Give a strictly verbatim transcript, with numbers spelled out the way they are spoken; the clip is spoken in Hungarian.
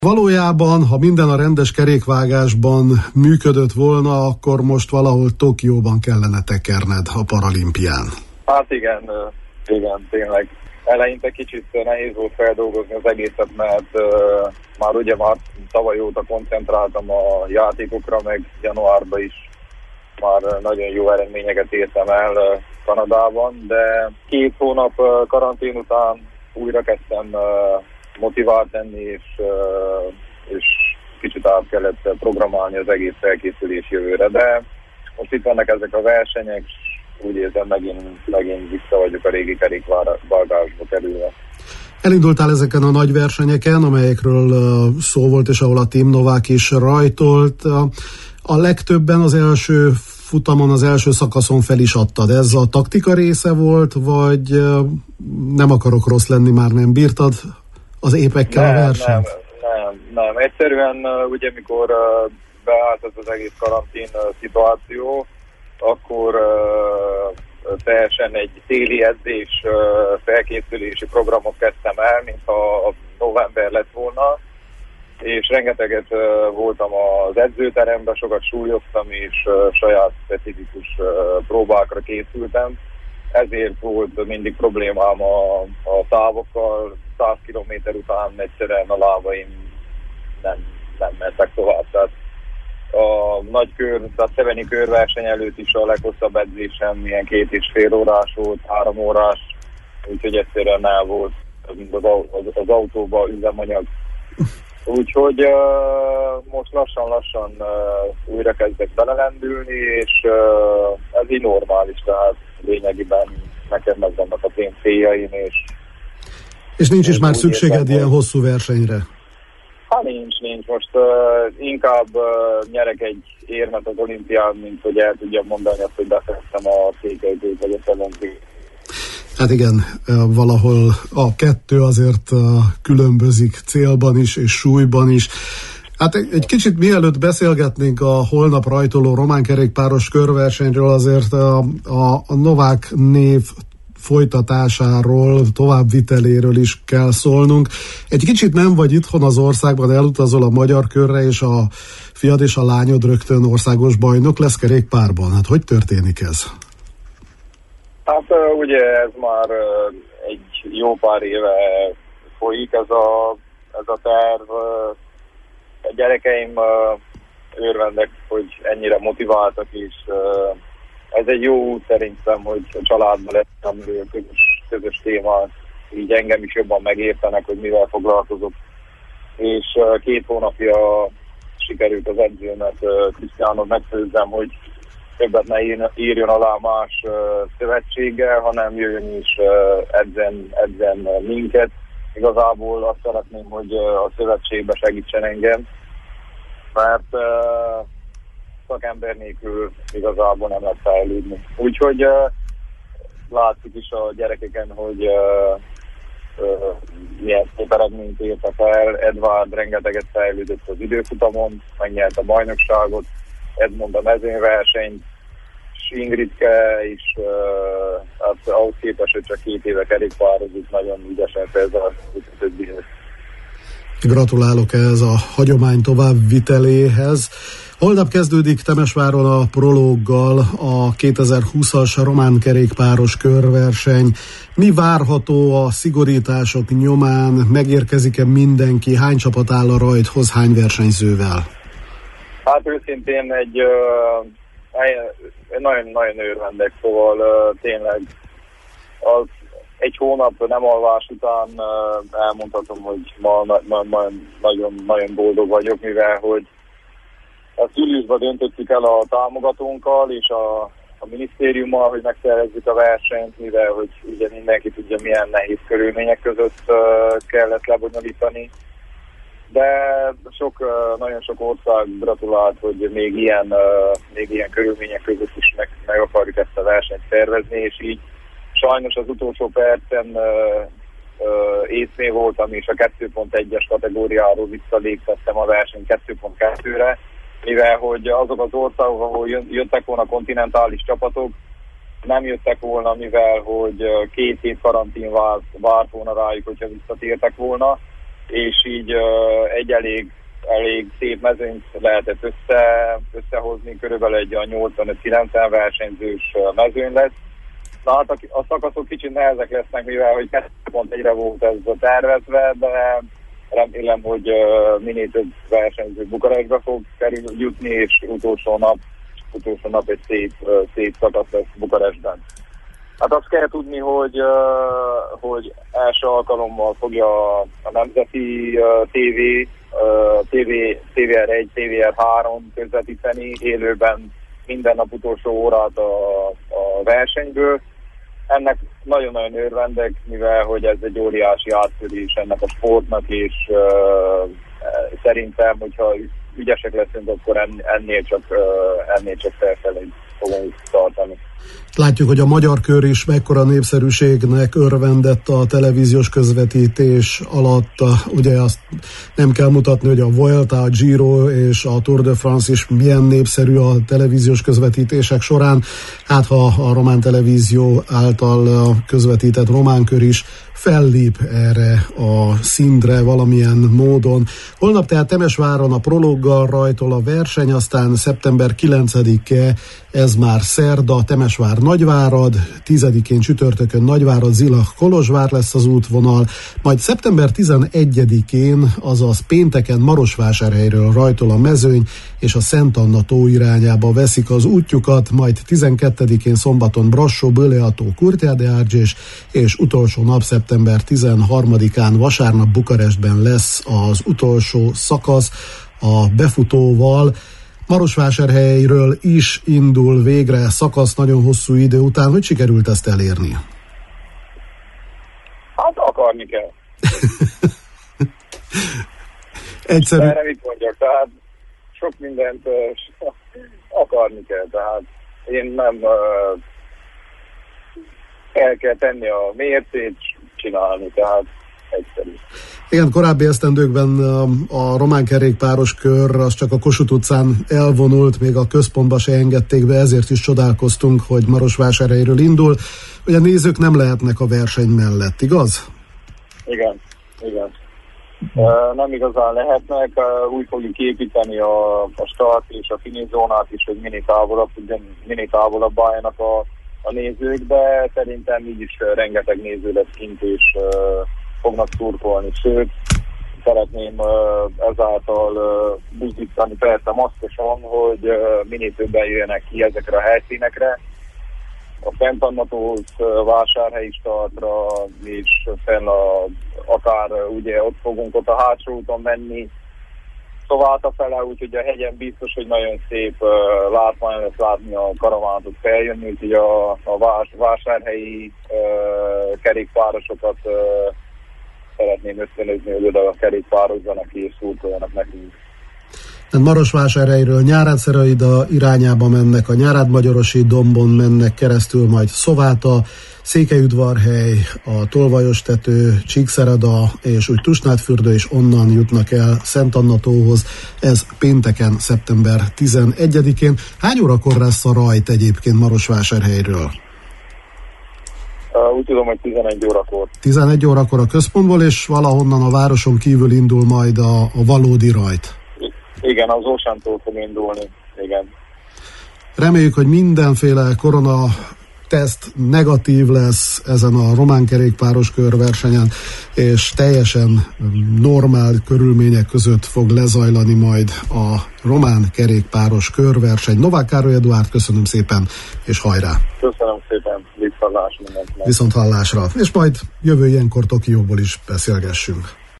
Valójában, ha minden a rendes kerékvágásban működött volna, akkor most valahol Tokióban kellene tekerned a paralimpián. Hát igen, igen, tényleg. Eleinte kicsit nehéz volt feldolgozni az egészet, mert uh, már ugye már tavaly óta koncentráltam a játékokra, meg januárban is már nagyon jó eredményeket értem el uh, Kanadában, de két hónap uh, karantén után újra kezdtem uh, motivált lenni, és, uh, és kicsit át kellett programálni az egész felkészülés jövőre, de most itt vannak ezek a versenyek, úgy érzem, megint, megint vissza vagyok a régi kerékvágásba kerülve. Elindultál ezeken a nagy versenyeken, amelyekről szó volt, és ahol a Team Novák is rajtolt. A legtöbben az első futamon, az első szakaszon fel is adtad. Ez a taktika része volt, vagy nem akarok rossz lenni, már nem bírtad az épekkel nem, a versenyt? Nem, nem, nem. Egyszerűen ugye, mikor beállt ez az egész karantén szituáció, akkor uh, teljesen egy téli edzés uh, felkészülési programot kezdtem el, mintha november lett volna, és rengeteget uh, voltam az edzőteremben, sokat súlyoztam, és uh, saját specifikus uh, próbákra készültem. Ezért volt mindig problémám a, a távokkal, száz kilométer után egyszerűen a lábaim nem, nem mentek tovább. Tehát a nagy kör, tehát szeveni körverseny előtt is a leghosszabb edzésem ilyen két és fél órás volt, három órás, úgyhogy egyszerűen el volt az, az, az autóba üzemanyag. Úgyhogy uh, most lassan-lassan uh, újra kezdek belelendülni, és uh, ez így normális, tehát lényegében nekem megvannak a én céljaim, és És nincs is már szükséged ilyen hosszú versenyre? Hát nincs, nincs. Most uh, inkább uh, nyerek egy érmet az olimpián, mint hogy el tudjam mondani azt, hogy befejeztem a székelygőt vagy a szeventit. Hát igen, valahol a kettő azért különbözik célban is és súlyban is. Hát egy kicsit mielőtt beszélgetnénk a holnap rajtoló román kerékpáros körversenyről, azért a, a, a Novák név folytatásáról, továbbviteléről is kell szólnunk. Egy kicsit nem vagy itthon az országban, elutazol a magyar körre, és a fiad és a lányod rögtön országos bajnok lesz kerékpárban. Hát hogy történik ez? Hát ugye ez már egy jó pár éve folyik ez a, ez a terv. A gyerekeim örvendek, hogy ennyire motiváltak, és ez egy jó út szerintem, hogy a családban lesz, amiről közös, közös téma, így engem is jobban megértenek, hogy mivel foglalkozok. És két hónapja sikerült az edzőmet, Krisztiánot megfőzzem, hogy többet ne írjon alá más szövetséggel, hanem jöjjön is edzen, edzen minket. Igazából azt szeretném, hogy a szövetségbe segítsen engem, mert szakember nélkül igazából nem lehet fejlődni. Úgyhogy uh, látszik is a gyerekeken, hogy uh, uh, milyen szép eredményt értek el. Edvard rengeteget fejlődött az időfutamon, megnyert a bajnokságot, Edmond a mezőnyversenyt, és Ingridke is, uh, hát ahhoz képest, hogy csak két éve kerékpározik, nagyon ügyesen fejezett a többihez. Gratulálok ehhez a hagyomány továbbviteléhez. Holnap kezdődik Temesváron a prológgal a kétezer-húszas román kerékpáros körverseny. Mi várható a szigorítások nyomán? Megérkezik-e mindenki? Hány csapat áll a rajthoz, hány versenyzővel? Hát őszintén egy nagyon-nagyon örvendek, szóval uh, tényleg az egy hónap nem alvás után uh, elmondhatom, hogy ma nagyon-nagyon boldog vagyok, mivel hogy azt júliusban döntöttük el a támogatónkkal és a, a minisztériummal, hogy megszervezzük a versenyt, mivel hogy ugye mindenki tudja, milyen nehéz körülmények között uh, kellett lebonyolítani. De sok, uh, nagyon sok ország gratulált, hogy még ilyen, uh, még ilyen körülmények között is meg, meg akarjuk ezt a versenyt szervezni, és így sajnos az utolsó percen uh, uh, észné voltam, és a kettő pont egyes kategóriáról visszaléptettem a versenyt kettő pont kettőre, mivel hogy azok az országok, ahol jöttek volna kontinentális csapatok, nem jöttek volna, mivel hogy két hét karantén várt, várt volna rájuk, hogyha visszatértek volna, és így uh, egy elég, elég szép mezőnyt lehetett össze, összehozni, körülbelül egy a nyolcvanöt-kilencven versenyzős mezőny lesz. Na hát a, a szakaszok kicsit nehezek lesznek, mivel hogy kettő pont egyre volt ez tervezve, de remélem, hogy uh, minél több versenyző Bukarestbe fog kerül jutni, és utolsó nap, utolsó nap egy szép, uh, szép szakasz lesz Bukarestben. Hát azt kell tudni, hogy, uh, hogy első alkalommal fogja a Nemzeti uh, té vé, uh, té vé, té vé er egy, té vé er három közvetíteni élőben minden nap utolsó órát a, a versenyből. Ennek nagyon-nagyon örvendek, mivel hogy ez egy óriási áttörés ennek a sportnak, és uh, szerintem, hogyha ügyesek leszünk, akkor ennél csak, uh, ennél csak felfelé fogunk tartani. Látjuk, hogy a magyar kör is mekkora népszerűségnek örvendett a televíziós közvetítés alatt. Ugye azt nem kell mutatni, hogy a Vuelta, a Giro és a Tour de France is milyen népszerű a televíziós közvetítések során. Hát ha a román televízió által közvetített román kör is fellép erre a szintre valamilyen módon. Holnap tehát Temesváron a prológgal rajtol a verseny, aztán szeptember kilencedike, ez már szerda, Temesvár Nagyvárad, tízedikén csütörtökön Nagyvárad, Zilach, Kolozsvár lesz az útvonal, majd szeptember tizenegyedikén, azaz pénteken Marosvásárhelyről rajtol a mezőny, és a Szent Anna tó irányába veszik az útjukat, majd tizenkettedikén szombaton Brassó, Böleató, Curtea de Argeș, és utolsó nap szeptember tizenharmadikán vasárnap Bukarestben lesz az utolsó szakasz a befutóval. Marosvásárhelyről is indul végre szakasz nagyon hosszú idő után. Hogy sikerült ezt elérni? Hát akarni kell. Egyszerű. Erre mit mondjak, tehát sok mindent uh, akarni kell, tehát én nem uh, el kell tenni a mércét, csinálni, tehát egyszerű. Igen, korábbi esztendőkben a román kerékpáros kör az csak a Kossuth utcán elvonult, még a központba se engedték be, ezért is csodálkoztunk, hogy Marosvásárhelyről indul. Ugye a nézők nem lehetnek a verseny mellett, igaz? Igen, igen. Uh, nem igazán lehetnek, uh, úgy fogjuk építeni a, a start és a finish zónát is, hogy minél távolabb, minél távolabb álljanak a, a nézők, de szerintem így is uh, rengeteg néző lesz kint, és uh, fognak szurkolni, sőt, szeretném uh, ezáltal uh, buzdítani persze maszkosan, hogy uh, minél többen jöjjenek ki ezekre a helyszínekre. A Szent Anna tóhoz, uh, Vásárhelyi startra, és fenn a, akár uh, ugye ott fogunk ott a hátsó úton menni, tovább a fele, úgyhogy a hegyen biztos, hogy nagyon szép uh, látvány lesz látni a karavánokat feljönni, úgyhogy a, a vás, vásárhelyi uh, kerékpárosokat uh, szeretném ösztönözni, hogy oda kerékpározzanak és szurkoljanak nekünk. Marosvásárhelyről Nyárádszeraida irányába mennek, a Nyárádmagyarosi dombon mennek keresztül, majd Szováta, Székelyudvarhely, a Tolvajostető, Csíkszereda és úgy Tusnádfürdő, és onnan jutnak el Szent Anna tóhoz. Ez pénteken, szeptember tizenegyedikén. Hány órakor lesz a rajt egyébként Marosvásárhelyről? Uh, úgy tudom, hogy tizenegy órakor. tizenegy órakor a központból, és valahonnan a városon kívül indul majd a, a valódi rajt. Igen, az Ósántól fog indulni, igen. Reméljük, hogy mindenféle korona teszt negatív lesz ezen a román kerékpáros körversenyen, és teljesen normál körülmények között fog lezajlani majd a román kerékpáros körverseny. Novák Károly Eduárd, köszönöm szépen, és hajrá! Köszönöm szépen, viszont hallásra mindenkinek. Viszont hallásra, és majd jövő ilyenkor Tokióból is beszélgessünk.